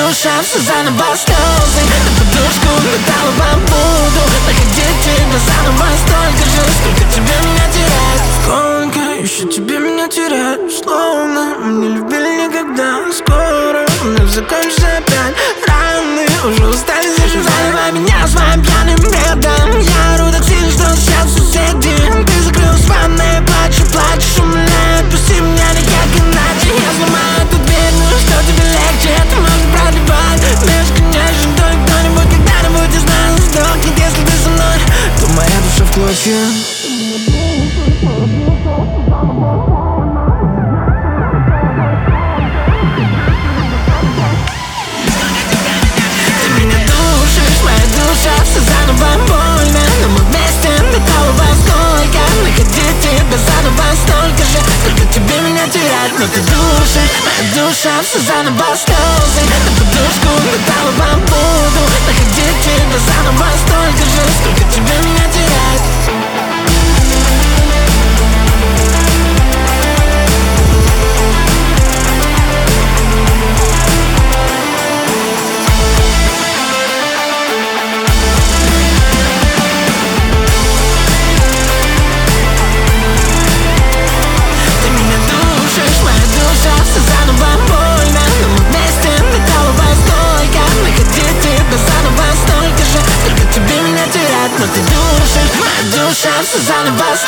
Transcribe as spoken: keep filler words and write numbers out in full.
душа все заново слезы. На подушку металла вам буду находить тебя заново. Столько же, сколько тебе меня терять. Сколько еще тебе меня терять? Словно мы не любили никогда. Скоро вновь закончится опять. Раны уже устали заживать. Заливай меня своим пьяным бредом. Я ору так сильно, что сейчас соседи. Ты закрылась в ванной, плачу, плачешь, умоляю, отпусти меня никак иначе. Я сломаю эту дверь, ну что тебе легче? Это может продлевать бесконечно. Только кто-нибудь когда-нибудь из нас сдохнет. Если ты со мной, то моя душа в клочья. Все заново больно, но мы вместе до того во сколько. Находить тебя заново столько же, сколько тебе меня терять. Но ты душишь, моя душа, все заново слезы. На подушку металла вам буду находить тебя заново столько же, сколько тебе меня терять. Но ты душишь, моя душа все заново